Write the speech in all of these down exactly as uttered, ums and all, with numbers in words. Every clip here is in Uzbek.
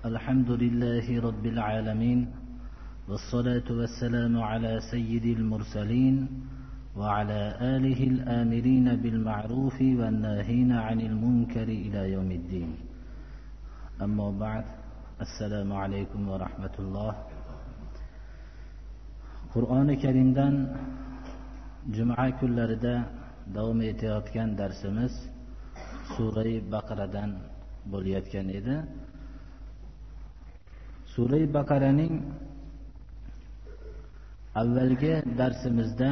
الحمد لله رب العالمين والصلاة والسلام على سيد المرسلين وعلى آله الآمرين بالمعروف والناهين عن المنكر إلى يوم الدين. أما بعد، السلام عليكم ورحمة الله. Qur'oni Karimdan juma kunlarida davom etayotgan darsimiz Sura Baqaradan bo'layotgan edi. Sura Baqaraning avvalgi darsimizda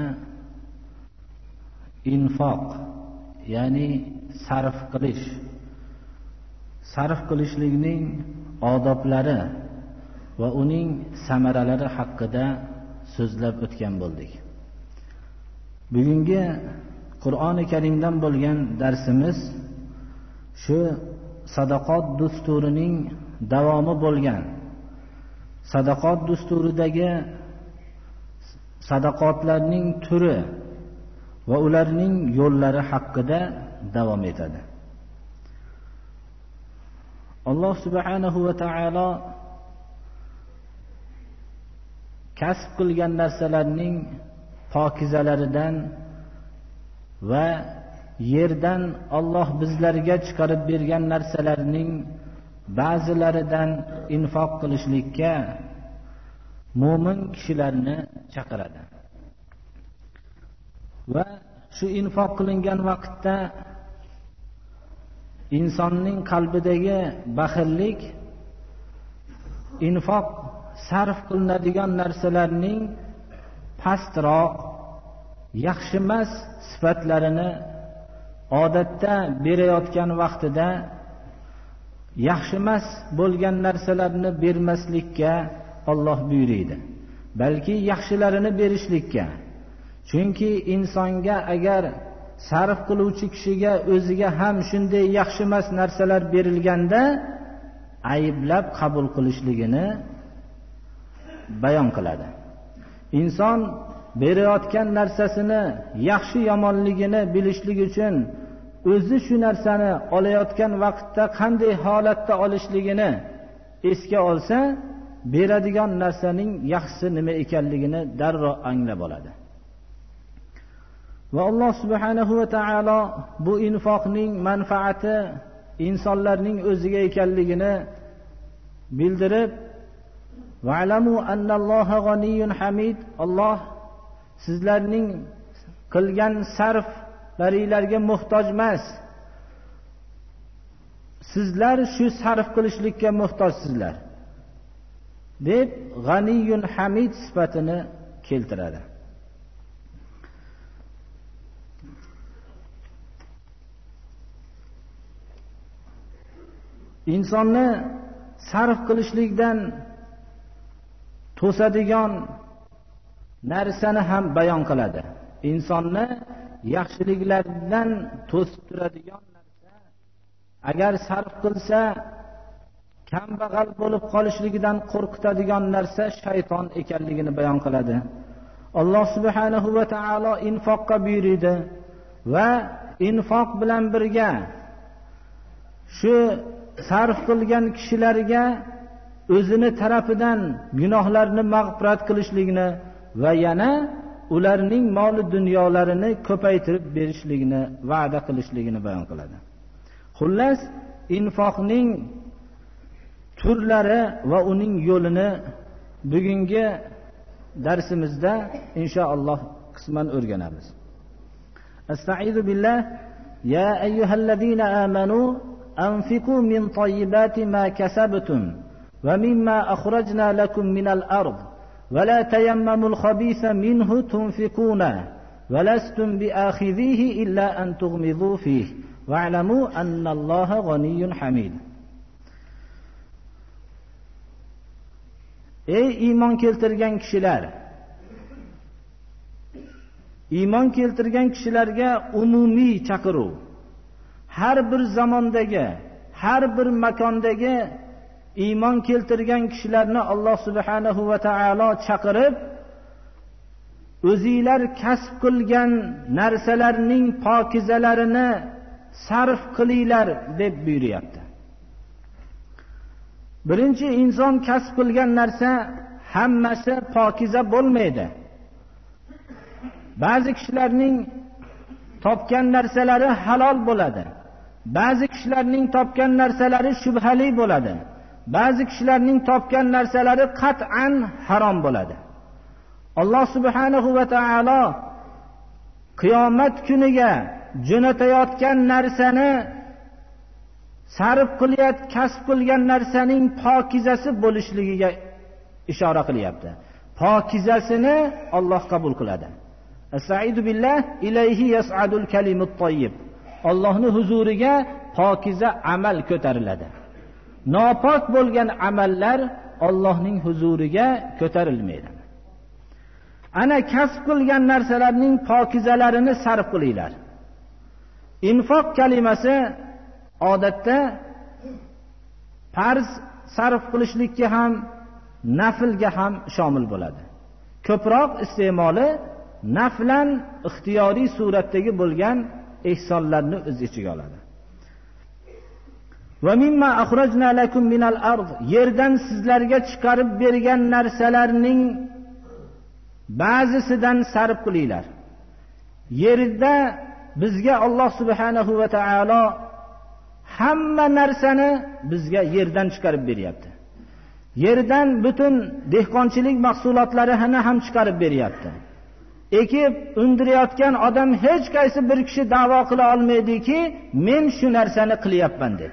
infoq, ya'ni sarf qilish, sarf qilishlikning odoblari va uning samaralari haqida so'zlab o'tgan bo'ldik. Bugungi Qur'oni Karimdan bo'lgan darsimiz shu sadaqat dusturining davomi bo'lgan, sadaqat dusturidagi sadaqatlarning turi va ularning yo'llari haqida davom etadi. Alloh subhanahu va taolo kasb qilgan narsalarning pokizalaridan va yerdan Alloh bizlarga chiqarib bergan narsalarning ba'zilaridan infoq qilishlikka mo'min kishilarni chaqiradi. Va shu infoq qilingan vaqtda insonning qalbidagi baxillik, infoq sarf qilinadigan narsalarning pastroq, yaxshi emas sifatlarini odatda berayotgan vaqtida yaxshi emas bo'lgan narsalarni bermaslikka Alloh buyuradi, balki yaxshilarini berishlikka. Chunki insonga agar sarf qiluvchi kishiga o'ziga ham shunday yaxshi emas narsalar berilganda ayblab qabul qilishligini bayon qiladi. Inson berayotgan narsasini yaxshi yomonligini bilishlik uchun o'zi shu narsani olayotgan vaqtda qanday holatda olishligini esga olsa, beradigan narsaning yaxshisi nima ekanligini darrov anglab oladi. Va Alloh subhanahu va taolo bu infoqning manfaati insonlarning o'ziga ekanligini bildirib, va'lamu annalloha g'aniyyun hamid, Alloh sizlarning qilgan sarflaringlarga muhtoj emas, sizlar shu sarf qilishlikka muhtojsizlar deb g'aniyyun hamid sifatini keltiradi. Insonni sarf qilishlikdan to'sadigan narsani ham bayon qiladi. Insonni yaxshiliklardan to'sib turadigan narsa, agar sarf qilsa kambag'al bo'lib qolishligidan qo'rqitadigan narsa shayton ekanligini bayon qiladi. Alloh subhanahu va taolo infoqqa buyurdi va infoq bilan birga shu sarf qilgan kishilarga o'zini tarafidan gunohlarni mag'firat qilishligini va yana ularning mol dunyolarini ko'paytirib berishligini va'da qilishligini bayon qiladi. Xullas, infoqning turlari va uning yo'lini bugungi darsimizda inshaalloh qisman o'rganamiz. Astaizu billah. Ya ayyuhallazina amanu anfiqu min tayyibati ma kasabtum va mimma akhrajna lakum minal ard wa la tayammamul khabitha minhu tunfiquna wa lastum bi'akhidhihi illa an tughmidu fihi wa'lamu annallaha ghaniyyun hamid. Ey iymon keltirgan kishilar, iymon keltirgan kishilarga umumiy chaqiruv, har bir zamondagi, har bir makondagi iymon keltirgan kishilarni Alloh subhanahu va taolo chaqirib, o'zinglar kasb qilgan narsalarning pokizalarini sarf qilinglar deb buyuryapti. birinchi inson kasb qilgan narsa hammasi pokiza bo'lmaydi. Ba'zi kishilarning topgan narsalari halol bo'ladi. Ba'zi kishilarning topgan narsalari shubhali bo'ladi. Ba'zi kishilarning topgan narsalari qat'an harom bo'ladi. Alloh subhanahu va taolo qiyomat kuniga jo'natayotgan narsani sarf qilyat, kasb qilgan narsaning pokizasi bo'lishligiga ishora qilyapti. Pokizasini Alloh qabul qiladi. Estaizu billah ilayhi yas'adul kalimut tayyib. Allohning huzuriga pokiza amal ko'tariladi. Nopok bo'lgan amallar Allohning huzuriga ko'tarilmaydi. Ana kasb qilgan narsalarning pokizalarini sarf qilinglar. Infoq kalimasi odatda farz sarf qilishlikka ham, naflga ham shamil bo'ladi. Ko'proq iste'moli naflan ixtiyoriy suratdagi bo'lgan ehsonlarni o'z ichiga oladi. Va mimma akhrajna lakum minal ard, yerdan sizlarga chiqarib bergan narsalarning ba'zisidan sarf qilinglar. Yerda bizga Alloh subhanahu va taolo hamma narsani bizga yerdan chiqarib beryapti. Yerdan butun dehqonchilik mahsulotlarini ham chiqarib beryapti. Ekib undirayotgan odam hech qaysi bir kishi da'vo qila olmaydiki, men shu narsani qilyapman deb.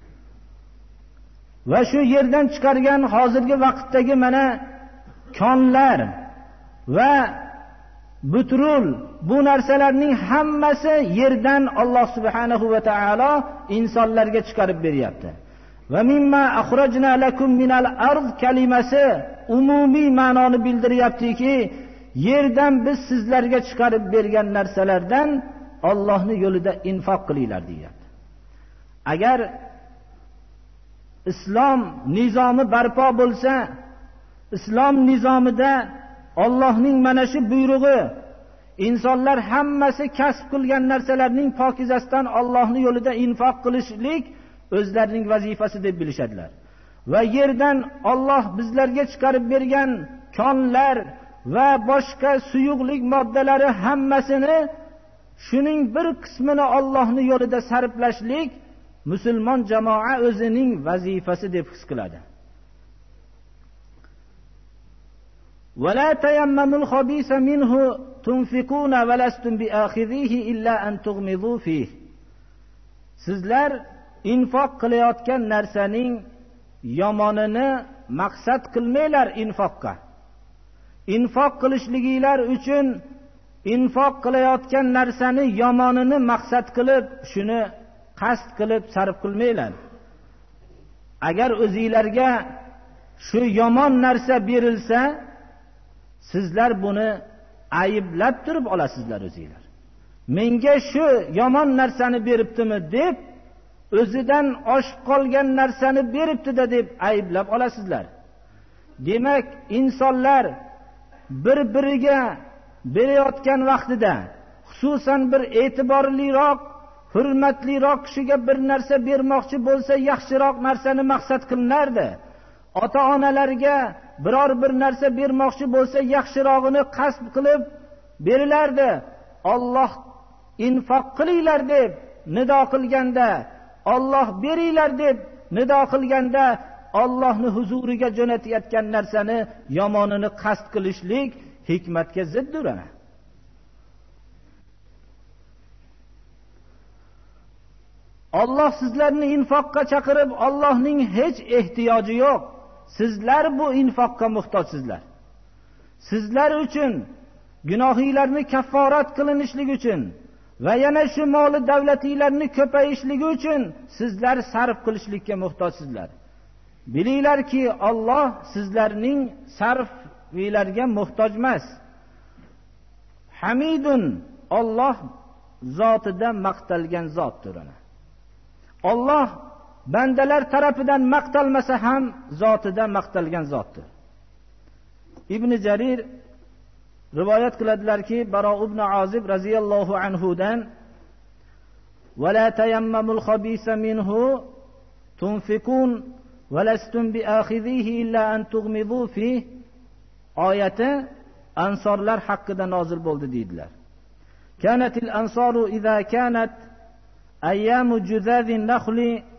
Va shu yerdan chiqargan hozirgi vaqtdagi mana konlar va butrul, bu narsalarning hammasi yerdan Alloh subhanahu va taolo insonlarga chiqarib beryapti. Va mimma akhrajna lakum minal ard kalimasi umumiy ma'noni bildiryaptiki, yerdan biz sizlarga chiqarib bergan narsalardan Allohning yo'lida infoq qilinglar deyapti. Agar islom nizomi barpo bo'lsa, islom nizomida Allohning mana shu buyrug'i, insonlar hammasi kasb qilgan narsalarning pokizasidan Allohning yo'lida infoq qilishlik o'zlarining vazifasi deb bilishadilar. Va yerdan Alloh bizlarga chiqarib bergan konlar va boshqa suyuqlik moddalari hammasini, shuning bir qismini Allohning yo'lida sarflashlik musulmon jamoa o'zining vazifasi deb his qiladi. ولا تيمموا الخبيث منه تنفقون ولستم بآخذيه إلا أن تغمضوا فيه. Sizlar infoq qilayotgan narsaning yomonini maqsad qilmanglar infoqqa. Infoq qilishliginglar uchun infoq qilayotgan narsani yomonini maqsad qilib, shuni qasd qilib sarf qilmanglar. Agar o'zingizlarga shu yomon narsa berilsa, sizlar buni ayblab turib olasizlar o'zingizlar. Menga shu yomon narsani beribdimi deb, o'zidan oshib qolgan narsani beribdi-da deb ayblab olasizlar. Demak, insonlar bir-biriga berayotgan vaqtida, xususan bir e'tiborliroq, hurmatliroq kishiga bir narsa bermoqchi bo'lsa, yaxshiroq narsani maqsad qilinardi. Ota-onalarga biror bir narsa bermoqchi bo'lsa, yaxshirog'ini qasd qilib berilardi. Alloh infoq qilinglar deb nido qilganda, Alloh beringlar deb nido qilganda, Allohning huzuriga jo'natayotgan narsani yomonini qasd qilishlik hikmatga ziddir. Alloh sizlarni infoqqa chaqirib, Allohning hech ehtiyoji yo'q. Sizlar bu infoqqa muhtojsizlar. Sizlar uchun gunohinglarni kafforat qilinishligi uchun va yana shu moli davlatinglarni ko'payishligi uchun sizlar sarf qilishlikka muhtojsizlar. Bilinglarki, Alloh sizlarning sarfinglarga muhtoj emas. Hamidun, Alloh zotida maqtalgan zotdir. Alloh bandalar tarafidan maqtalmasa ham zotida maqtalgan zotdir. Ibn Jarir rivoyat qiladilarki, Baro ibn Azib radhiyallohu anhu dan "Va la tayammamul khabisa minhu tunfikun وَلَسْتُمْ بِآخِذِيهِ إِلَّا أَنْ تُغْمِضُوا فِيهِ oyati ansorlar haqida nozil bo'ldi deydilar. كانت الأنصار إذا كانت أيام جذاذ النخل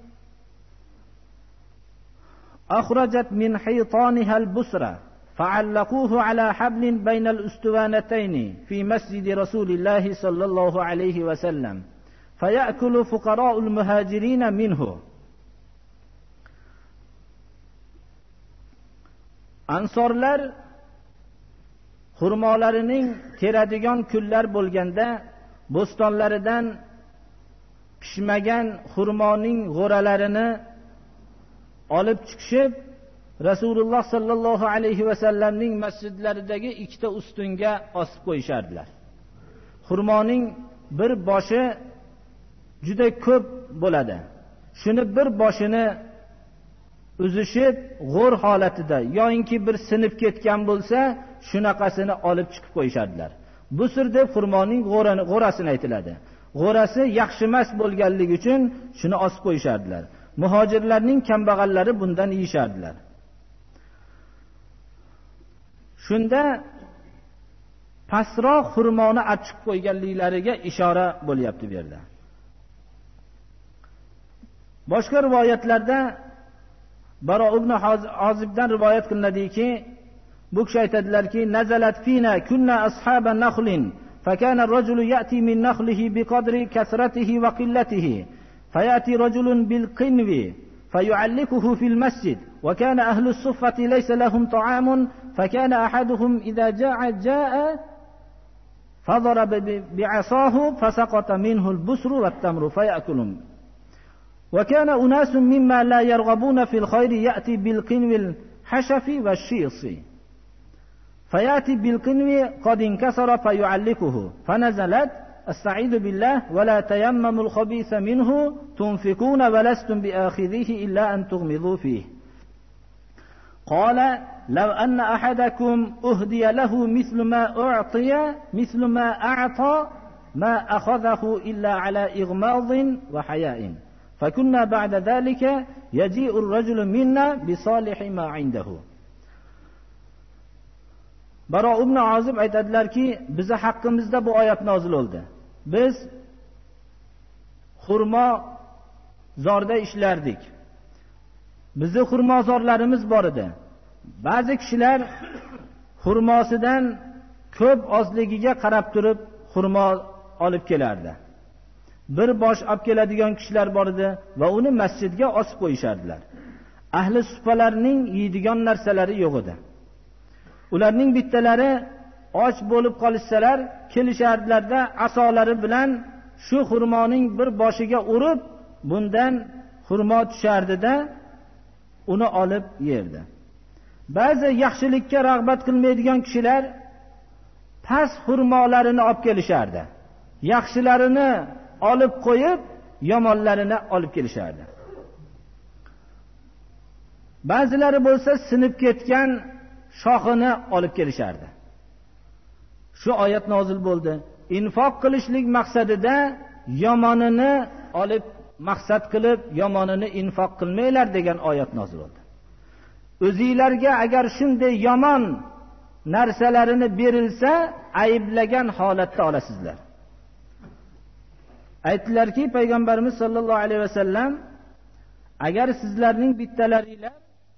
أخرجت من حيطانها البسرة فعلقوه على حبل بين الأستوانتين في مسجد رسول الله صلى الله عليه وسلم فيأكل فقراء المهاجرين منه. Ansorlar xurmolarining teradigan kunlar bo'lganda bo'stonlaridan pishmagan xurmoning g'o'ralarini olib chiqishib Rasululloh sallallohu alayhi va sallamning masjidlaridagi ikkita ustunga osib qo'yishardilar. Xurmoning bir boshi juda ko'p bo'ladi. Shuni bir boshini uzishib g'o'r holatida yoinki bir sinib ketgan bo'lsa, shunaqasini olib chiqib qo'yishardilar. Busr deb xurmoning g'o'rasini aytiladi. G'o'rasi yaxshi emas bo'lganligi uchun shuni osib qo'yishardilar. Muhojirlarning kambag'allari bundan yeyishardilar. Shunda pastroq xurmoni achib qo'yganliklariga ishora bo'lyapti bu yerda. Boshqa rivoyatlarda Baro ibn Hozibdan rivoyat qilinadiki, bu kishi aytadilarki, nazalat fina kunna ashaban nakhlin fakana ar-rajulu ya'ti min nakhlihi biqadri kasratihi wa qillatihi fayati rajulun bil qinwi fayu'allikuhu fil masjid wa kana ahlu as-suffati laysa lahum ta'amun fakana ahaduhum idha ja'a ja'a fadaraba bi'asahu fasaqata minhu al-busru wat-tamru faya'kulun. وكان أناس مما لا يرغبون في الخير يأتي بالقنو الحشف والشيص فيأتي بالقنو قد انكسر فيعلقه فنزلت استعيذ بالله ولا تيمموا الخبيث منه تنفقون ولستم بآخذيه إلا أن تغمضوا فيه. قال لو أن أحدكم أهدي له مثل ما أعطي مثل ما أعطى ما أخذه إلا على إغماض وحياء فكنا بعد ذلك يجيء الرجل منا بصالح ما عنده. Baro ibn Azib aytadilarki, bizi haqqimizda bu oyat nozil bo'ldi. Biz xurmo zorda ishlardik. Bizi xurmo zorlarimiz bor edi. Ba'zi kishilar xurmosidan ko'p ozligiga qarab turib xurmo olib kelardi. Bir bosh olib keladigan kishilar bor edi va uni masjidga osib qo'yishardilar. Ahli suffalarning yeydigan narsalari yo'q edi. Ularning bittalari och bo'lib qolishsalar, kelishardilarda asolari bilan shu xurmoning bir boshiga urib, bundan xurmo tushardi-da, uni olib yerdi. Ba'zi yaxshilikka rag'bat qilmaydigan kishilar past xurmolarini olib kelishardi. Yaxshilarini olib qo'yib, yomonlarini olib kelishardi. Ba'zilari bo'lsa sinib ketgan shoxini olib kelishardi. Shu oyat nozil bo'ldi. Infoq qilishlik maqsadida yomonini olib maqsad qilib, yomonini infoq qilmanglar degan oyat nozil bo'ldi. O'zingizlarga agar shunday yomon narsalarini berilsa, ayblagan holatda olasizlar. Aytdilarki, payg'ambarimiz sollallohu alayhi vasallam, agar sizlarning bittalaringlar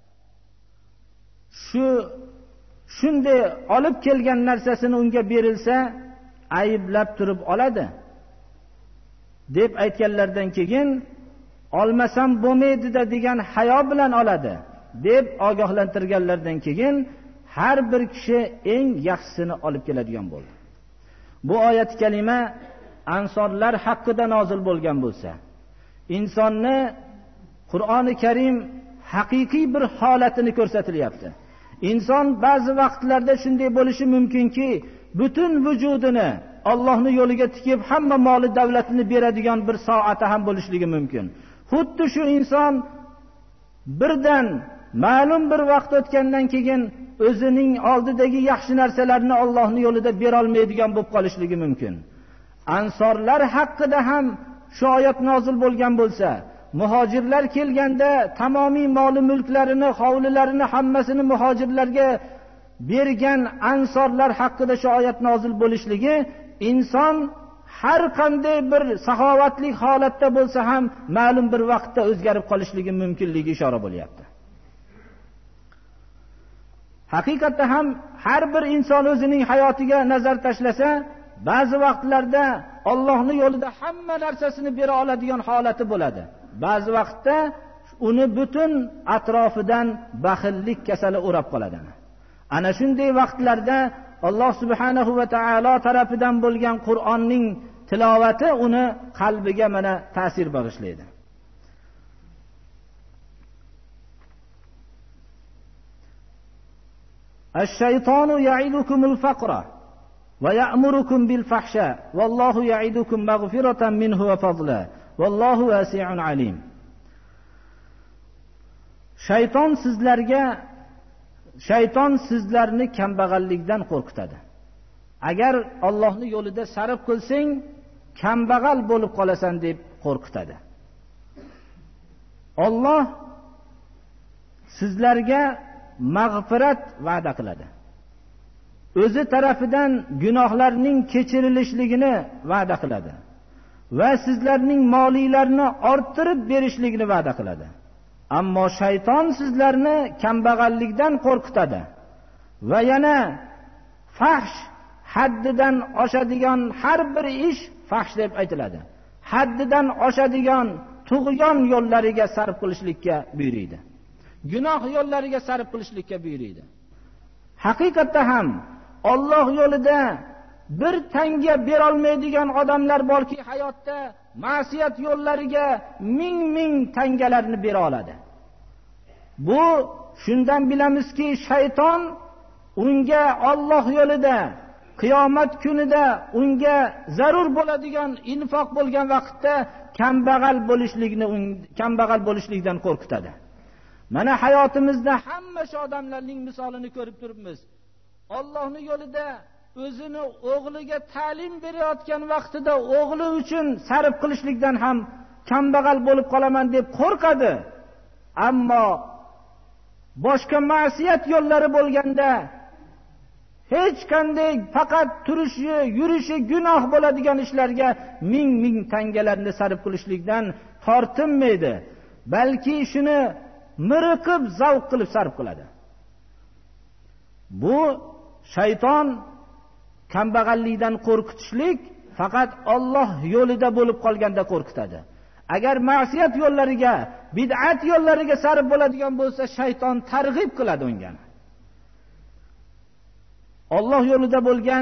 shu shunday olib kelgan narsasini unga berilsa, ayblab turib oladi deb aytganlardan keyin, olmasam bo'lmaydi-da degan hayo bilan oladi deb ogohlantirganlardan keyin, har bir kishi eng yaxshisini olib keladigan bo'ldi. Bu oyat kalima ansorlar haqida nozil bo'lgan bo'lsa, insonni Qur'oni Karim haqiqiy bir holatini ko'rsatilyapti. Inson ba'zi vaqtlarda shunday bo'lishi mumkinki, butun vujudini Allohning yo'liga tikib, hamma moli davlatini beradigan bir soati ham bo'lishligi mumkin. Xuddi shu inson birdan ma'lum bir vaqt o'tgandan keyin o'zining oldidagi yaxshi narsalarni Allohning yo'lida bera olmaydigan bo'lib qolishligi mumkin. Ansorlar haqida ham shu oyat nozil bo'lgan bo'lsa, muhojirlar kelganda tamomiy moli mulklarini, hovlilarini hammasini muhojirlarga bergan ansorlar haqida shu oyat nozil bo'lishligi inson har qanday bir saxovatli holatda bo'lsa ham ma'lum bir vaqtda o'zgarib qolishligi mumkinligiga ishora bo'lyapti. Haqiqatda ham har bir inson o'zining hayotiga nazar tashlasa, ba'zi vaqtlarda Allohning yo'lida hamma narsasini bera oladigan holati bo'ladi. Ba'zi vaqtda uni butun atrofidan baxillik kasali o'rab qoladi. Ana shunday vaqtlarda Alloh subhanahu va taolo tarafidan bo'lgan Qur'onning tilovati uni qalbiga mana ta'sir bag'ishlaydi. Ash-shaytonu ya'idukumul faqra va ya'murukum bil fahsha vallohu ya'idukum maghfiratan minhu va fadla vallohu wasi'un alim. Shayton sizlarga Shayton sizlarni kambag'allikdan qo'rqitadi. Agar Allohning yo'lida sarf qilsang, kambag'al bo'lib qolasan deb qo'rqitadi. Alloh sizlarga mag'firat va'da qiladi. O'zi tarafidan gunohlarning kechirilishligini va'da qiladi va sizlarning moliylarni orttirib berishligini va'da qiladi. Ammo shayton sizlarni kambag'allikdan qo'rqitadi va yana fahsh, haddidan oshadigan har bir ish fahsh deb aytiladi. Haddidan oshadigan tug'yon yo'llariga sarf qilishlikka buyuradi. Gunoh yo'llariga sarf qilishlikka buyuradi. Haqiqatda ham Alloh yo'lida bir tanga bera olmaydigan odamlar borki, hayotda ma'siyat yo'llariga ming ming tangalarni bera oladi. Bu shundan bilamizki, shayton unga Alloh yo'lida qiyomat kunida unga zarur bo'ladigan infoq bo'lgan vaqtda kambag'al bo'lishlikni kambag'al bo'lishlikdan qo'rqitadi. Mana hayotimizda hamma shu odamlarning misolini ko'rib turibmiz. Allohning yo'lida o'zini o'g'liga ta'lim berayotgan vaqtida o'g'li uchun sarf qilishlikdan ham kambag'al bo'lib qolaman deb qo'rqadi. Ammo boshqa ma'siyat yo'llari bo'lganda hech qanday faqat turishi, yurishi gunoh bo'ladigan ishlarga ming ming tangalarni sarf qilishlikdan tortinmaydi. Balki shuni miriqib, zavq qilib sarf qiladi. Bu shayton kambag'allikdan qo'rqitishlik faqat Alloh yo'lida bo'lib qolganda qo'rqitadi. Agar ma'siyat yo'llariga, bid'at yo'llariga sarf bo'ladigan bo'lsa, shayton targ'ib qiladi unga. Alloh yo'lida bo'lgan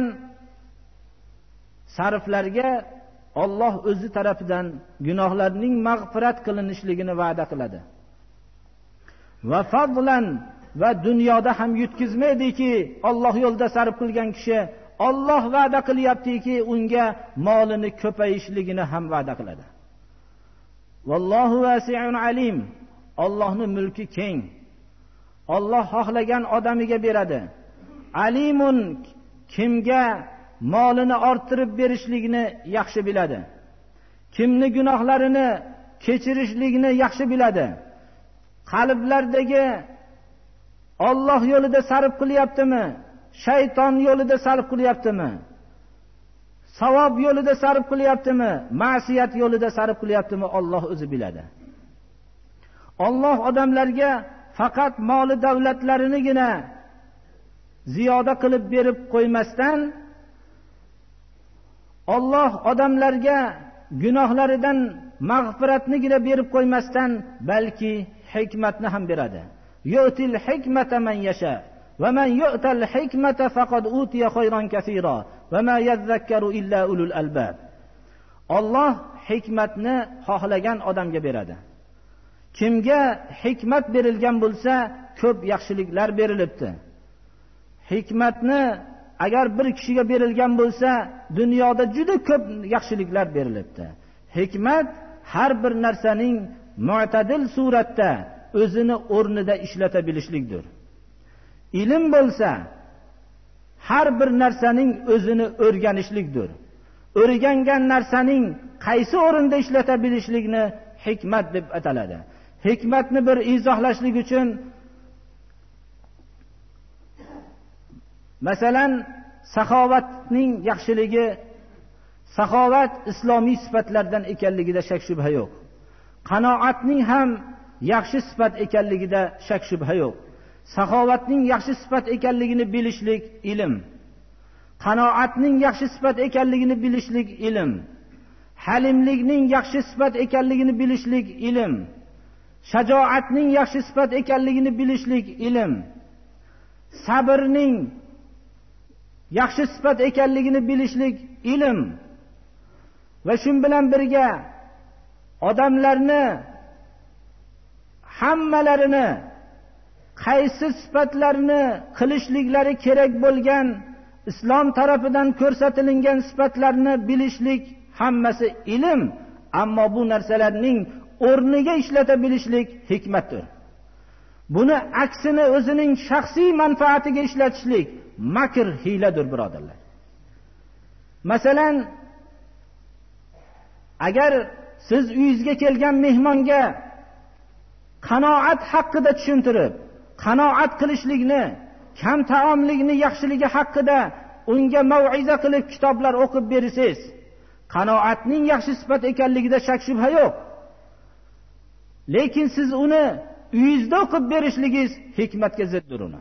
sarflarga Alloh o'zi tarafidan gunohlarning mag'firat qilinishligini va'da qiladi. Va fadlan va dunyoda ham yutkizmaydiki, Alloh yo'lida sarf qilgan kishi Alloh va'da qilyaptiki, unga molini ko'payishligini ham va'da qiladi. Vallohu wasi'un alim. Allohning mulki keng. Alloh xohlagan odamiga beradi. Alimun, kimga molini orttirib berishligini yaxshi biladi. Kimni gunohlarini kechirishligini yaxshi biladi. Qalblardagi Alloh yo'lida sarf qilyaptimi? Shayton yo'lida sarf qilyaptimi? Savob yo'lida sarf qilyaptimi? Ma'siyat yo'lida sarf qilyaptimi? Alloh o'zi biladi. Alloh odamlarga faqat moli davlatlarinigina ziyoda qilib berib qo'ymasdan, Alloh odamlarga gunohlaridan mag'firatnigina berib qo'ymasdan, balki hikmatni ham beradi. Yu'til hikmata man yasha va man yu'tal hikmata faqad utiya khayran kaseera va ma yadhakkaru illa ulul albab. Alloh hikmatni xohlagan odamga beradi. Kimga hikmat berilgan bo'lsa, ko'p yaxshiliklar berilibdi. Hikmatni agar bir kishiga berilgan bo'lsa, dunyoda juda ko'p yaxshiliklar berilibdi. Hikmat har bir narsaning mu'tadil suratda o'zini o'rnida ishlata bilishlikdir. Ilm bo'lsa har bir narsaning o'zini o'rganishlikdir. O'rgangan narsaning qaysi o'rinda ishlata bilishlikni hikmat deb ataladi. Hikmatni bir izohlashlik uchun masalan saxovatning yaxshiligi, saxovat islomiy sifatlardan ekanligida shak shubha yo'q. Qanoatning ham yaxshi sifat ekanligida shak shubha yo'q. Saxovatning yaxshi sifat ekanligini bilishlik ilm. Qanoatning yaxshi sifat ekanligini bilishlik ilm. Halimlikning yaxshi sifat ekanligini bilishlik ilm. Shajoatning yaxshi sifat ekanligini bilishlik ilm. Sabrning yaxshi sifat ekanligini bilishlik ilm. Va shu bilan birga odamlarni hammalarini qaysi sifatlarni qilishliklari kerak bo'lgan islom tarafidan ko'rsatilgan sifatlarni bilishlik hammasi ilm. Ammo bu narsalarning o'rniga ishlata bilishlik hikmatdir. Buni aksini o'zining shaxsiy manfaatiga ishlatishlik makr, hiyladir, birodarlar. Masalan, agar siz uyingizga kelgan mehmonga qanoat haqida tushuntirib, qanoat qilishlikni, kam taomlikni yaxshiligi haqida unga mau'iza qilib kitoblar o'qib bersangiz, qanoatning yaxshi sifat ekanligida shak shubha yo'q. Lekin siz uni uyingizda o'qib berishligingiz hikmatga ziddir uni.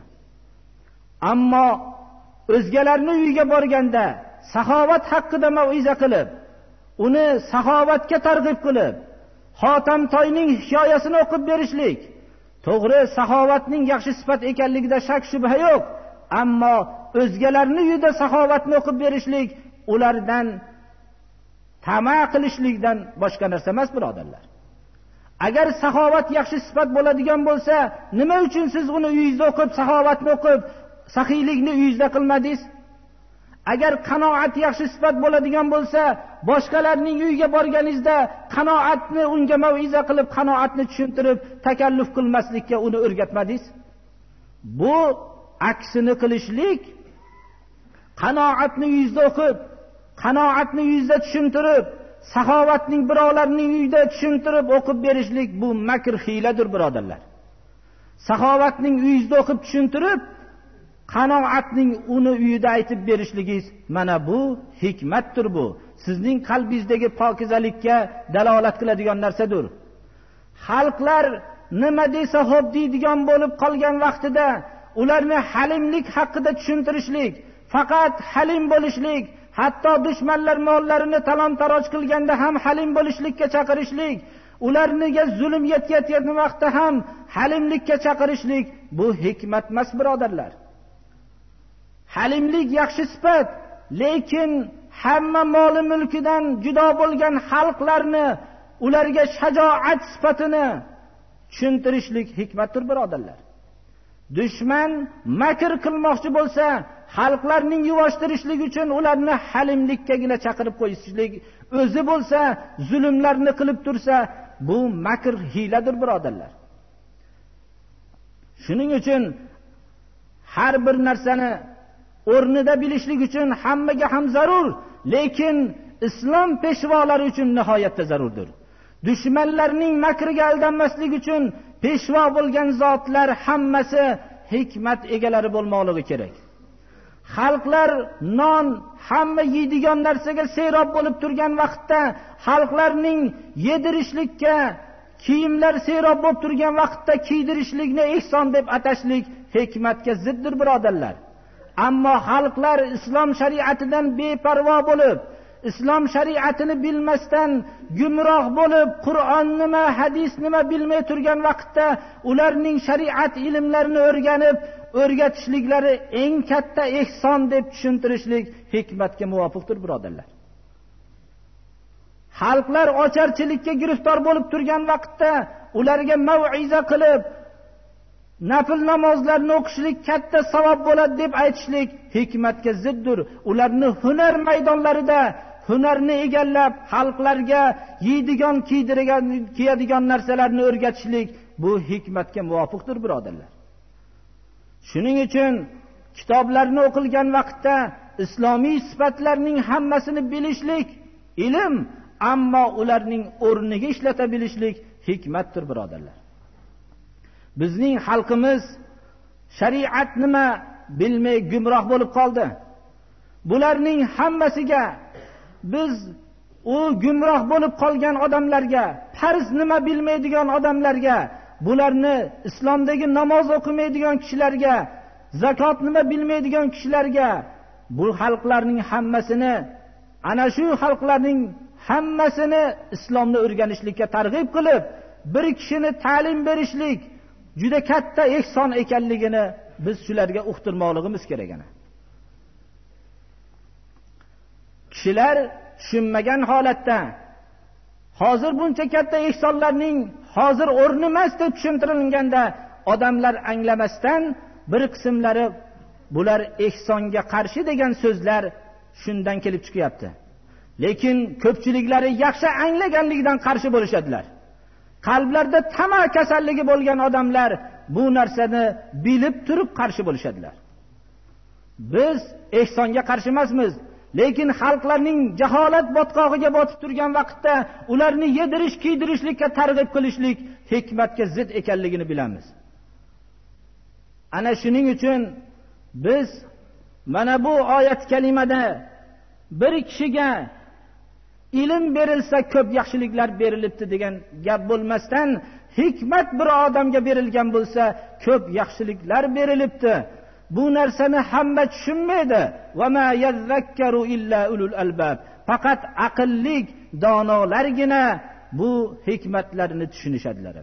Ammo o'zgalarning uyiga borganda saxovat haqida mau'iza qilib, uni saxovatga targ'ib qilib, Xotam toyning hikoyasini o'qib berishlik, to'g'ri, saxovatning yaxshi sifat ekanligida shak shubha yo'q. Ammo o'zgalarning uyida saxovatni o'qib berishlik ulardan tama qilishlikdan boshqa narsa emas, birodarlar. Agar saxovat yaxshi sifat bo'ladigan bo'lsa, nima uchun siz uni uyingizda o'qib, saxovatni o'qib, saxiylikni uyingizda qilmadingiz? Agar qanoat yaxshi sifat bo'ladigan bo'lsa, boshqalarning uyiga borganingizda qanoatni unga mau'iza qilib, qanoatni tushuntirib, takalluf qilmaslikka uni o'rgatmadingiz? Bu aksini qilishlik, qanoatni uyingizda o'qib, qanoatni uyingizda tushuntirib, saxovatning birovlarning uyida tushuntirib o'qib berishlik bu makr, hiyladir, birodarlar. Saxovatning uyingizda o'qib tushuntirib, qanoatning uni uyida aytib berishligingiz, mana bu hikmatdir. Bu sizning qalbingizdagi pokizalikka dalolat qiladigan narsadir. Xalqlar nima desa xo'p deydigan bo'lib qolgan vaqtida ularni halimlik haqida tushuntirishlik, faqat halim bo'lishlik, hatto dushmanlar mollarini talon-taroj qilganda ham halim bo'lishlikka chaqirishlik, ularniga zulm yetkazgan vaqtda ham halimlikka chaqirishlik, bu hikmat emas, birodarlar. Halimlik yaxshi sifat, lekin hamma moli mulkidan judo bo'lgan xalqlarni, ularga shajoat sifatini tushuntirishlik hikmatdir, birodarlar. Dushman makr qilmoqchi bo'lsa, xalqlarning yuvashtirishlik uchun ularni halimlikkagina chaqirib qo'yishlik, o'zi bo'lsa zulmlarni qilib tursa, bu makr, hiyladir, birodarlar. Shuning uchun har bir narsani o'rnida bilishlik uchun hammaga ham zarur, lekin islom peshvolari uchun nihoyatda zarurdir. Dushmanlarning makriga aldanmaslik uchun peshvo bo'lgan zotlar hammasi hikmat egalari bo'lmoqligi kerak. Xalqlar non hamma yeydigan narsaga serob bo'lib turgan vaqtda, xalqlarning yedirishlikka kiyimlar serob bo'lib turgan vaqtda kiydirishlikni ehson deb atashlik hikmatga ziddir, birodarlar. Ammo xalqlar islom shariatidan beparvo bo'lib, islom shariatini bilmasdan gumroh bo'lib, Qur'on nima, hadis nima bilmay turgan vaqtda ularning shariat ilmlarini o'rganib, o'rgatishliklari eng katta ehson deb tushuntirishlik hikmatga muvofiqdir, birodarlar. Xalqlar ocharchilikka giriftor bo'lib turgan vaqtda ularga mau'iza qilib, nafil namozlarni o'qishlik katta savob bo'ladi deb aytishlik hikmatga ziddir. Ularni hunar maydonlarida hunarni egallab, xalqlarga yeydigan, kiydirgan, kiyadigan narsalarni o'rgatishlik bu hikmatga muvofiqdir, birodarlar. Shuning uchun kitoblarni o'qilgan vaqtda islomiy sifatlarning hammasini bilishlik ilm, ammo ularning o'rniga ishlata bilishlik hikmatdir, birodarlar. Bizning xalqimiz shariat nima bilmay gumroh bo'lib qoldi. Bularning hammasiga biz u gumroh bo'lib qolgan odamlarga, farz nima bilmaydigan odamlarga, bularni islomdagi namoz o'qimaydigan kishilarga, zakot nima bilmaydigan kishilarga, bu xalqlarning hammasini, ana shu xalqlarning hammasini islomni o'rganishlikka targ'ib qilib, bir kishini ta'lim berishlik juda katta ehson ekanligini biz shularga uqtirmoqligimiz kerak. ana kishilar tushunmagan holatda hozir buncha katta ehsonlarning hozir o'rni emas deb tushuntirilganda odamlar anglamasdan bir qismlari bular ehsonga qarshi degan so'zlar shundan kelib chiqyapti. Lekin ko'pchiliklari yaxshi anglaganlikdan qarshi bo'lishadilar. Qalblarda tama kasalligi bo'lgan odamlar bu narsani bilib turib qarshi bo'lishadilar. Biz ehsonga qarshi emasmiz, lekin xalqlarning jaholat botqog'iga botib turgan vaqtda ularni yedirish, kiydirishlikka targ'ib qilishlik hikmatga zid ekanligini bilamiz. Ana shuning uchun biz mana bu oyat kalimada bir kishiga ilm berilsa ko'p yaxshiliklar berilibdi degan gap bo'lmasdan, hikmat bir odamga berilgan bo'lsa ko'p yaxshiliklar berilibdi. Bu narsani hamma tushunmaydi. Va ma yazakkaru illa ulul albab. Faqat aqlli donolargina bu hikmatlarni tushunishadilar.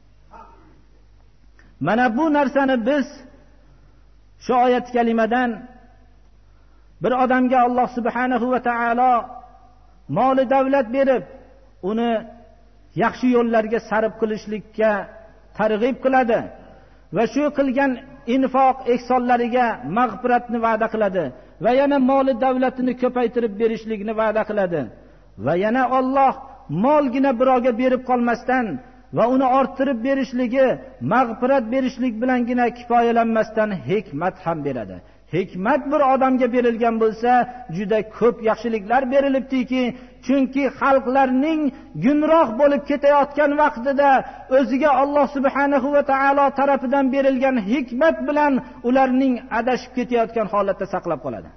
Mana bu narsani biz shu oyat kalimadan bir odamga Alloh subhanahu va taolo moli davlat berib, uni yaxshi yo'llarga sarf qilishlikka targ'ib qiladi va shu qilgan infoq ehsonlariga mag'firatni va'da qiladi va yana moli davlatini ko'paytirib berishlikni va'da qiladi va yana Alloh molgina birovga berib qolmasdan va uni orttirib berishligi, mag'firat berishlik bilangina kifoyalanmasdan hikmat ham beradi. Hikmat bir odamga berilgan bo'lsa juda ko'p yaxshiliklar berilibdiki, chunki xalqlarning gumroh bo'lib ketayotgan vaqtida o'ziga Alloh subhanahu va taolo tarafidan berilgan hikmat bilan ularning adashib ketayotgan holatda saqlab qoladi.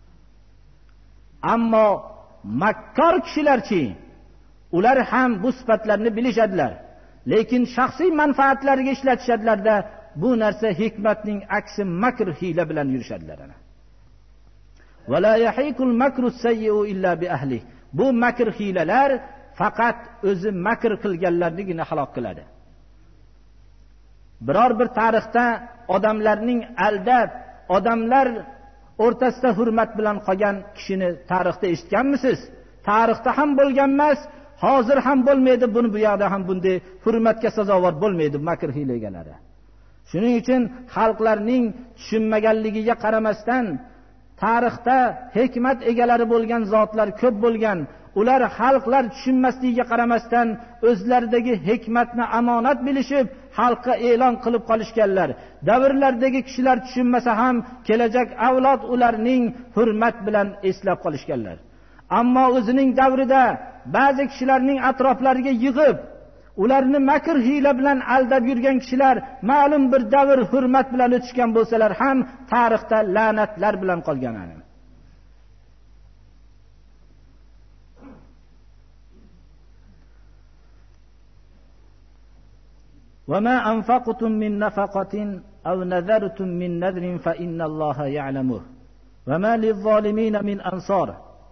Ammo makkor kishilarchi, ular ham bu sifatlarni bilishadilar, lekin shaxsiy manfaatlariga ishlatishadilarda bu narsa hikmatning aksi makr hiyla bilan yurishadilar. Va la yahiqul makru sayyi'u illa bi ahli. Bu makr hiylalar faqat o'zi makr qilganlarnigina halok qiladi. Biror bir tarixda odamlarning aldab, odamlar o'rtasida hurmat bilan qolgan kishini tarixda eshitganmisiz? Tarixda ham bo'lgan emas, hozir ham bo'lmaydi, buni bu yoqda ham bunday hurmatga sazovor bo'lmaydi makr hiyla egalari. Shuning uchun xalqlarning tushunmaganligiga qaramasdan tarixda hikmat egalari bo'lgan zotlar ko'p bo'lgan. Ular xalqlar tushunmasligiga qaramasdan o'zlaridagi hikmatni amonat bilishib xalqqa e'lon qilib qolishganlar. Davrlardagi kishilar tushunmasa ham kelajak avlod ularning hurmat bilan eslab qolishganlar. Ammo o'zining davrida ba'zi kishilarning atroflariga yig'ib ularni makr hiyla bilan aldab yurgan kishilar ma'lum bir davr hurmat bilan o'tishgan bo'lsalar ham tarixda la'natlar bilan qolgan. Va ma anfaqtum min nafaqatin aw nadartum min nadrin fa innalloha ya'lamuh va ma liz-zolimin min ansar.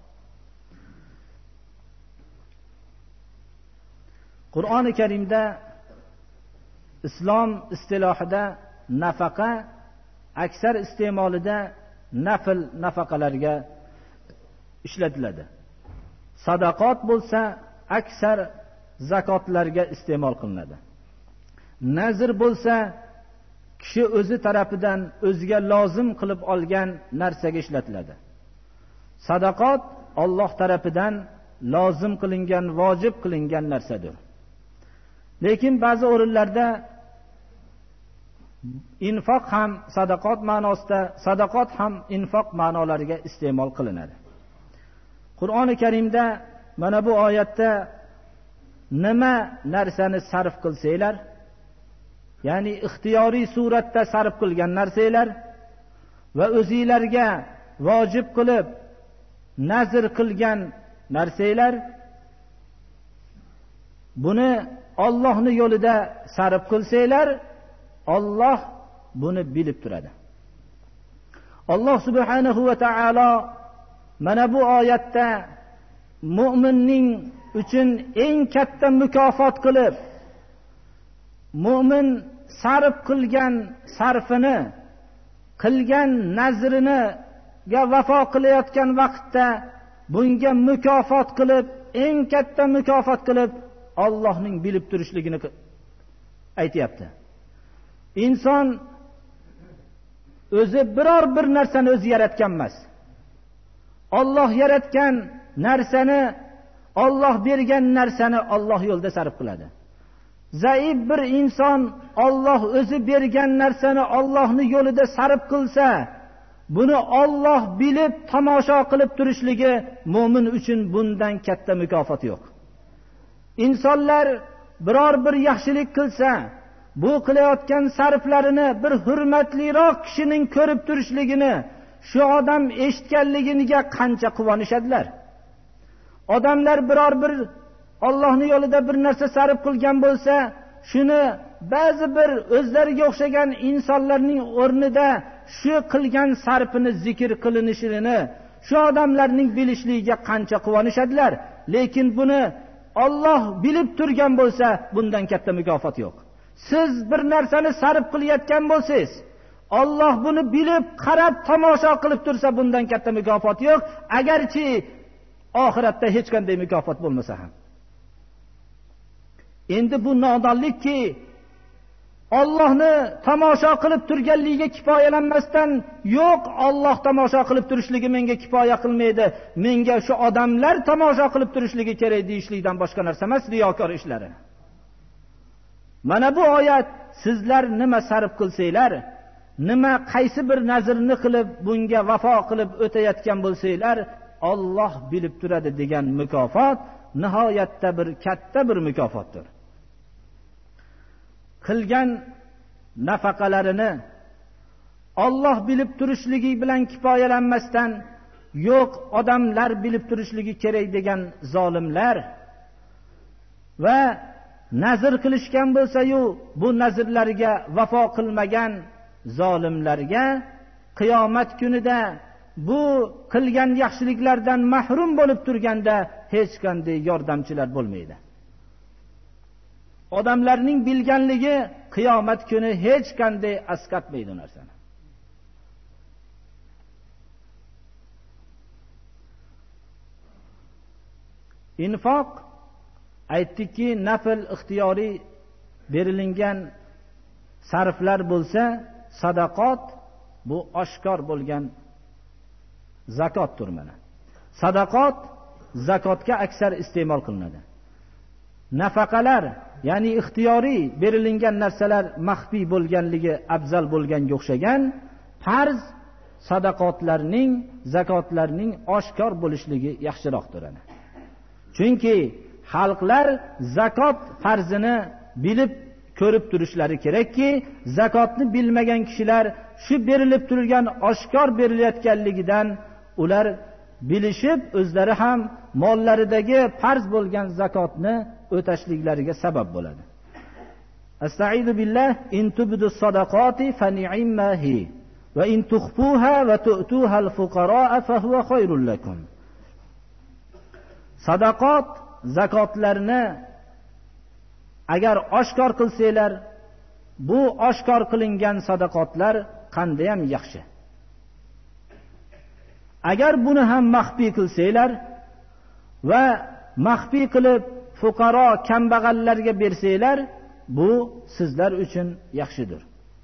Qur'oni Karimda islom istilohida nafaqa aksar iste'molida nafl nafaqalarga ishlatiladi. Sadaqot bo'lsa aksar zakotlarga iste'mol qilinadi. Nazr bo'lsa kishi o'zi tarafidan o'ziga lozim qilib olgan narsaga ishlatiladi. Sadaqot Alloh tarafidan lozim qilingan, vojib qilingan narsadir. Lekin ba'zi o'rinlarda infoq ham sadaqot ma'nosida, sadaqot ham infoq ma'nolariga iste'mol qilinadi. Qur'oni Karimda mana bu oyatda nima narsani sarf qilsanglar, ya'ni ixtiyoriy suratda sarf qilgan narsanglar va o'zingizlarga vojib qilib nazr qilgan narsanglar, buni Allohning yo'lida sarf qilsanglar, Alloh buni bilib turadi. Alloh subhanahu va taolo mana bu oyatda mu'minning uchun eng katta mukofot qilib, mu'min sarf qilgan sarfini, qilgan nazrini ga vafo qilayotgan vaqtda bunga mukofot qilib, eng katta mukofot qilib Allohning bilib turishligini aytayapti. Inson o'zi biror bir narsani o'zi yaratgan emas. Alloh yaratgan narsani, Alloh bergan narsani Alloh yo'lida sarf qiladi. Zaif bir inson Alloh o'zi bergan narsani Allohning yo'lida sarf qilsa, buni Alloh bilib tomosha qilib turishligi mu'min uchun bundan katta mukofot yo'q. Insonlar biror bir yaxshilik qilsa, bu qilayotgan sarflarini bir hurmatliroq kishining ko'rib turishligini, shu odam eshitganligiga qancha quvonishadilar. Odamlar biror bir Allohning yo'lida bir narsa sarf qilgan bo'lsa, shuni ba'zi bir o'zlariga o'xshagan insonlarning o'rnida shu qilgan sarfini zikr qilinishini shu odamlarning bilishligiga qancha quvonishadilar. Lekin buni Alloh bilib turgan bo'lsa, bundan katta mukofot yo'q. Siz bir narsani sarf qilayotgan bo'lsangiz, Alloh buni bilib, qarab, tomosha qilib tursa, bundan katta mukofot yo'q, agarchi oxiratda hech qanday mukofot bo'lmasa ham. Endi bu nodonlikki, Allohni tomosha qilib turganligiga kifoyalanmasdan, yo'q, Alloh tomosha qilib turishligi menga kifoya qilmaydi, menga shu odamlar tomosha qilib turishligi kerak deyishlikdan boshqa narsa emas riyokor ishlari. Mana bu oyat sizlar nima sarf qilsanglar, nima qaysi bir nazrni qilib bunga vafo qilib o'tayotgan bo'lsanglar, Alloh bilib turadi degan mukofot nihoyatda bir katta bir mukofotdir. Qilgan nafaqalarini Alloh bilib turishligi bilan kifoyalanmasdan, yo'q, odamlar bilib turishligi kerak degan zolimlar va nazr qilishgan bo'lsa-yu, bu nazrlarga vafo qilmagan zolimlarga qiyomat kunida bu qilgan yaxshiliklardan mahrum bo'lib turganda hech qanday yordamchilar bo'lmaydi. Odamlarning bilganligi qiyomat kuni hech qanday asqatmaydi narsani. Infoq aytdikki, nafl ixtiyoriy berilingan sarflar bo'lsa, sadaqot bu oshkor bo'lgan zakotdir mana. Sadaqot zakotga aksar iste'mol qilinadi. Nafaqalar, ya'ni ixtiyoriy berilingan narsalar maxfiy bo'lganligi afzal bo'lganga o'xshagan, farz sadaqotlarning, zakotlarning oshkor bo'lishligi yaxshiroqdir. Chunki xalqlar zakot farzini bilib ko'rib turishlari kerakki, zakotni bilmagan kishilar shu berilib turgan oshkor berilayotganligidan ular bilishib, o'zlari ham mollaridagi farz bo'lgan zakotni o'tashliklariga sabab bo'ladi. Astaizu billah, in tubdu sadaqati fa ni'mahi va in tukhfuha va tu'tuha al-fuqaraa fa huwa khayrul lakum. Sadaqot, zakotlarni agar oshkor qilsanglar, bu oshkor qilingan sadaqotlar qanday ham yaxshi. Agar buni ham maxfiy qilsanglar va maxfiy qilib fuqaro kambag'allarga bersanglar, bu sizlar uchun yaxshidir.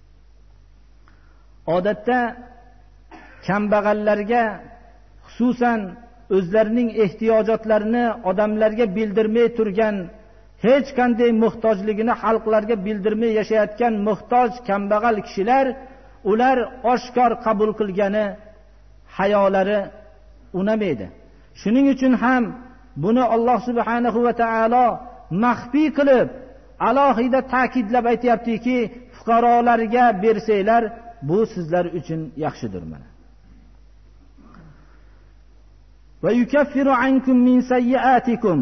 Odatda kambag'allarga, xususan o'zlarining ehtiyojotlarini odamlarga bildirmay turgan, hech qanday muhtojligini xalqlarga bildirmay yashayotgan muhtoj kambag'al kishilar, ular oshkor qabul qilgani hayolari unamaydi. Shuning uchun ham buni Alloh subhanahu va taolo maxfiy qilib alohida ta'kidlab aytayaptiki, fuqarolarga bersanglar, bu sizlar uchun yaxshidir. Mana va yukaffiru ankum min sayyi'atikum,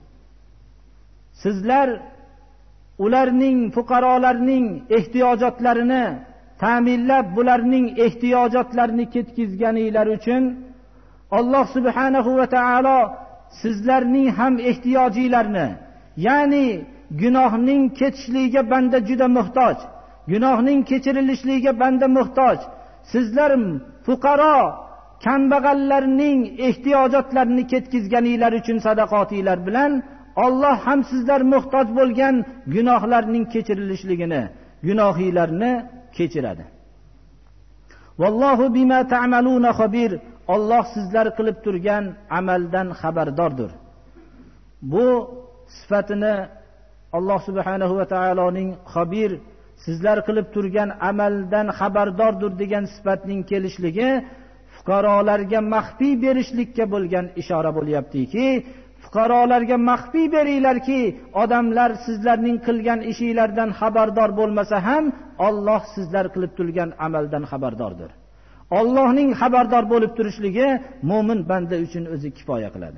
sizlar ularning, fuqarolarning ehtiyojotlarini ta'minlab, bularning ehtiyojotlarini ketkizganinglar uchun Alloh subhanahu va taolo sizlarning ham ehtiyojinglarni, ya'ni gunohning ketishligiga banda juda muhtoj, gunohning kechirilishligiga banda muhtoj. Sizlar fuqaro, kambag'allarning ehtiyojotlarini ketkizganinglar uchun sadaqotinglar bilan Alloh ham sizlar muhtoj bo'lgan gunohlarning kechirilishligini, gunohinglarni kechiradi. Vallohu bima ta'maluna xabir. Alloh sizlar qilib turgan amaldan xabardordir. Bu sifatini Alloh subhanahu va taoloning xabir, sizlar qilib turgan amaldan xabardordir degan sifatning kelishligi fuqarolarga maxfiy berishlikka bo'lgan ishora bo'lyaptiki, fuqarolarga maxfiy beringlarki, odamlar sizlarning qilgan ishinglardan xabardor bo'lmasa ham Alloh sizlar qilib turgan amaldan xabardordir. Allohning xabardor bo'lib turishligi mo'min banda uchun o'zi kifoya qiladi.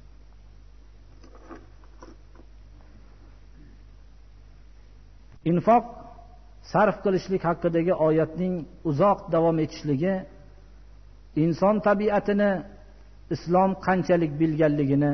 Infoq, sarf qilishlik haqidagi oyatning uzoq davom etishligi inson tabiatini islom qanchalik bilganligini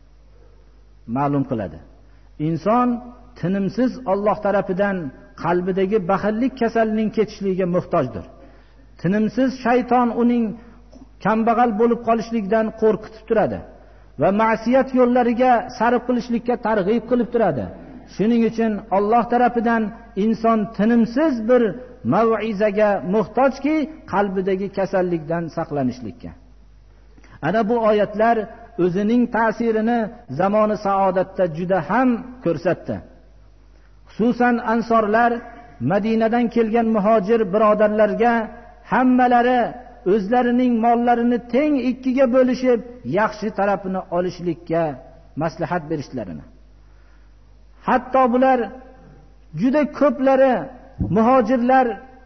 ma'lum qiladi. Inson tinimsiz Alloh tarafidan qalbidagi baxillik kasalining ketishligiga muhtojdir. Tinimsiz shayton uning kambag'al bo'lib qolishlikdan qo'rqitib turadi va ma'siyat yo'llariga sarf qilishlikka targ'ib qilib turadi. Shuning uchun Alloh tarafidan inson tinimsiz bir mav'izaga muhtojki, qalbidagi kasallikdan saqlanishlikka. Ana bu oyatlar o'zining ta'sirini zamoni saodatda juda ham ko'rsatdi. Xususan ansorlar Madinadan kelgan muhojir birodarlarga hammalari o'zlarining mollarini teng ikkiga bo'lishib, yaxshi tarafini olishlikka maslahat berishlarini. Hatto bular juda ko'plari muhojirlar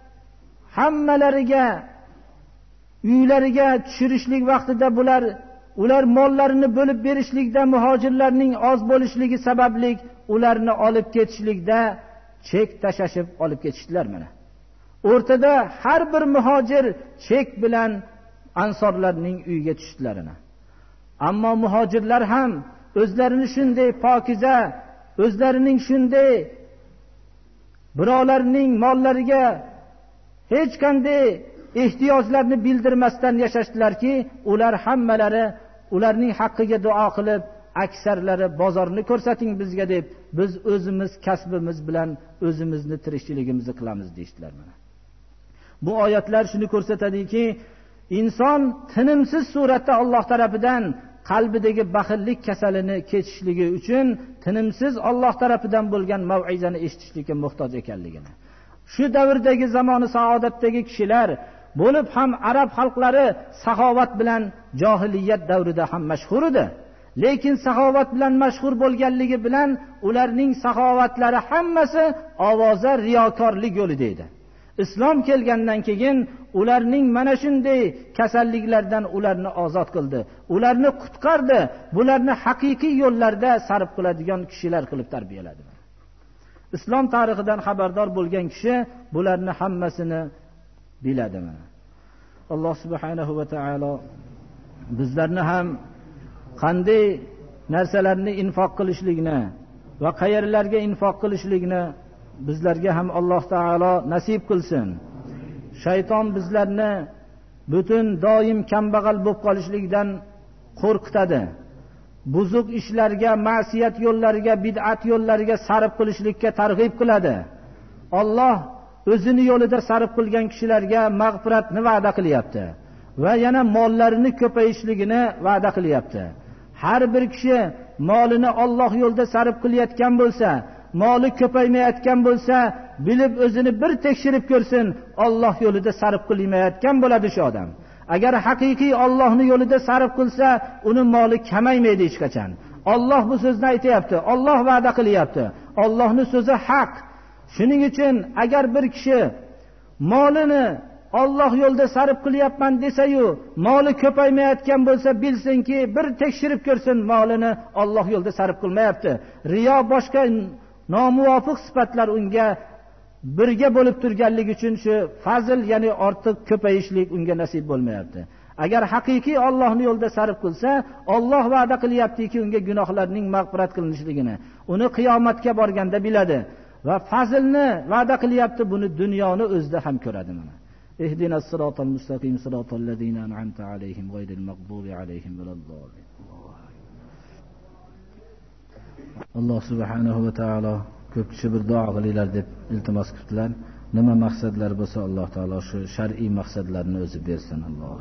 hammalariga uylariga tushirishlik vaqtida bular ular mollarini bo'lib berishlikda muhojirlarning oz bo'lishligi sababli ularni olib ketishlikda chek tashashib olib ketishdilar. Mana o'rtada har bir muhojir chek bilan ansorlarning uyiga tushdilarini. Ammo muhojirlar ham o'zlarini shunday pokiza, o'zlarining shunday birovlarning mollariga hech qanday ehtiyojlarni bildirmasdan yashashdilarki, ular hammalari ularning haqqiga duo qilib, aksarlari bozorni ko'rsating bizga deb, biz o'zimiz kasbimiz bilan o'zimizni tirikchiligimizni qilamiz deyshtilar. Mana bu oyatlar shuni ko'rsatadiki, inson tinimsiz suratda Alloh tarafidan qalbidagi baxillik kasalini kechishligi uchun tinimsiz Alloh tarafidan bo'lgan mav'izani eshitishlikka muhtoj ekanligini. Shu davrdagi zamoni saodatdagi kishilar bo'lib ham arab xalqlari saxovat bilan johiliyat davrida ham mashhur edi. Lekin saxovat bilan mashhur bo'lganligi bilan ularning saxovatlari hammasi ovoza riyokorlik yo'lida edi. Islom kelgandan keyin ularning mana shunday kasalliklardan ularni ozod qildi. Ularni qutqardi. Bularni haqiqiy yo'llarda sarf qiladigan kishilar qilib tarbiyaladi. Islom tarixidan xabardor bo'lgan kishi bularni hammasini biladi. Alloh subhanahu va taolo bizlarni ham qanday narsalarni infoq qilishlikni va qayerlarga infoq qilishlikni bizlarga ham Alloh taolo nasib qilsin. Shayton bizlarni butun doim kambag'al bo'lib qolishlikdan qo'rqitadi. Buzuq ishlarga, ma'siyat yo'llariga, bid'at yo'llariga sarf qilishlikka targ'ib qiladi. Alloh o'zini yo'lida sarf qilgan kishilarga mag'firatni va'da qilyapti va yana mollarini ko'payishligini va'da qilyapti. Har bir kishi molini Alloh yo'lida sarf qilayotgan bo'lsa, moli ko'paymayotgan bo'lsa, bilib o'zini bir tekshirib ko'rsin, Alloh yo'lida sarf qilmayotgan bo'ladi shu odam. agar haqiqiy Allohning yo'lida sarf qilsa, uni moli kamaymaydi hech qachon. Alloh bu so'zni aytayapti. Alloh va'da qilyapti. Allohning so'zi haq. Shuning uchun agar bir kishi molini Alloh yo'lida sarf qilyapman desa-yu, moli ko'paymayotgan bo'lsa, bilsinki, bir tekshirib ko'rsin, molini Alloh yo'lida sarf qilmayapti. Riyo boshqa nomuvofiq sifatlar unga birga bo'lib turganligi uchun shu fazl, ya'ni ortiq ko'payishlik unga nasib bo'lmayapti. Agar haqiqiy Allohning yo'lida sarf qilsa, Alloh va'da qilyaptiki, unga gunohlarning mag'firat qilinishligini, uni qiyomatga borganda biladi va fazlni va'da qilyapti, buni dunyoni o'zida ham ko'radi. Mana اهدنا الصراط المستقيم صراط الذين أنعمت عليهم غير المغضوب عليهم ولا الضالين. Alloh subhanahu va taolo ko'p kishi bir duo qilinglar deb iltimos qildilar. Nima maqsadlar bo'lsa, Alloh taolo shu shar'iy maqsadlarni o'zi bersin. Alloh.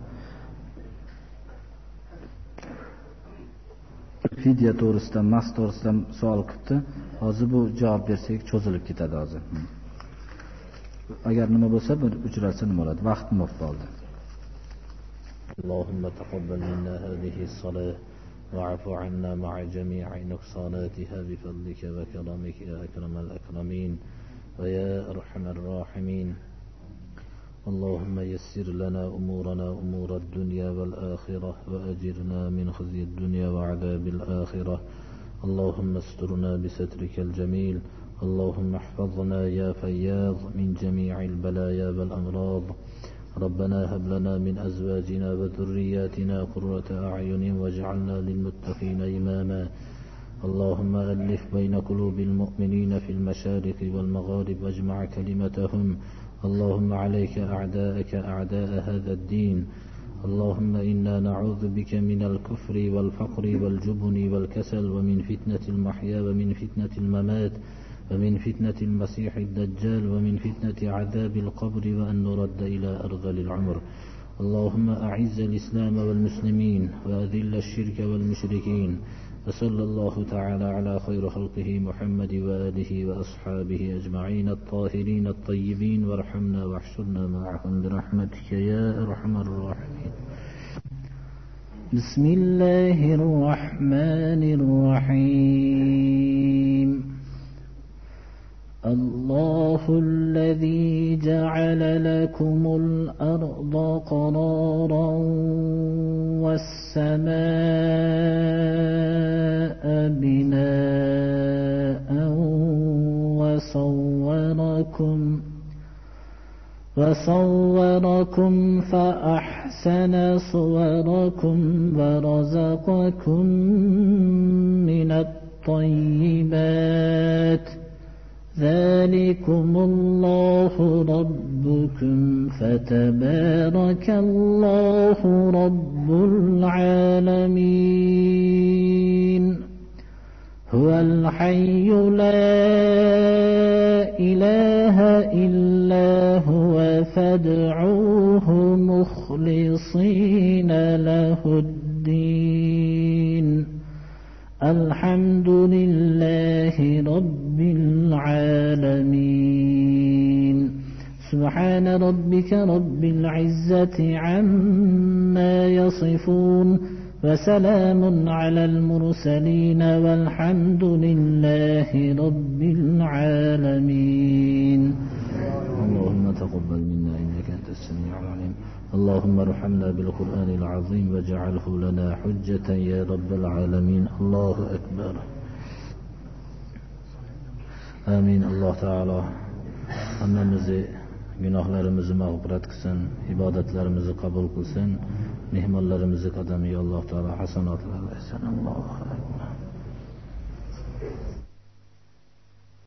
Fidya to'g'risida, mas to'g'risida savol qildi. Hozir bu javob bersak cho'zilib ketadi hozir. Agar nima bo'lsa bir uchrasa nima bo'ladi? Vaqt mo'f bo'ldi. Allohumma taqabbal minna hadhihi as-salah wa'fu 'anna ma'a jami'i nuqsanatiha bi fadlika wa karamika ya akramal akramin wa ya arhamar rahimin. Allahumma yassir lana umurana umur ad-dunya wal akhirah wa ajirna min khizyi ad-dunya wa 'adabil akhirah. Allahumma asturna bi satrikal jamil. اللهم احفظنا يا فياض من جميع البلايا والأمراض. ربنا هب لنا من أزواجنا وذرياتنا قرة أعين واجعلنا للمتقين إماما. اللهم ألف بين قلوب المؤمنين في المشارق والمغارب واجمع كلمتهم. اللهم عليك أعداءك أعداء هذا الدين. اللهم إنا نعوذ بك من الكفر والفقر والجبن والكسل ومن فتنة المحيا ومن فتنة الممات ومن فتنة المسيح الدجال ومن فتنة عذاب القبر وأن نرد إلى أرذل العمر. اللهم أعز الإسلام والمسلمين وأذل الشرك والمشركين. وصلى الله تعالى على خير خلقه محمد وآله وأصحابه أجمعين الطاهرين الطيبين وارحمنا واحشرنا معهم برحمتك يا أرحم الراحمين. بسم الله الرحمن الرحيم. الله الذي جعل لكم الأرض قرارا والسماء بناء وصوركم وصوركم فأحسن صوركم ورزقكم من الطيبات. ذلكم الله ربكم فتبارك الله رب العالمين. هو الحي لا إله إلا هو فادعوه مخلصين له الدين. الحمد لله رب العالمين. سبحان ربك رب العزة عما يصفون وسلام على المرسلين والحمد لله رب العالمين. اللهم تقبل منا إنك أنت السميع العليم. اللهم ارحمنا بالقرآن العظيم واجعله لنا حجة يا رب العالمين. الله أكبر. آمين. الله تعالى hammamizni gunohlarimizni mag'firat qilsin, ibodatlarimizni qabul qilsin, mehmonlarimizni qadamiga Alloh taolo hasanotlar bersin. Allohu akbar.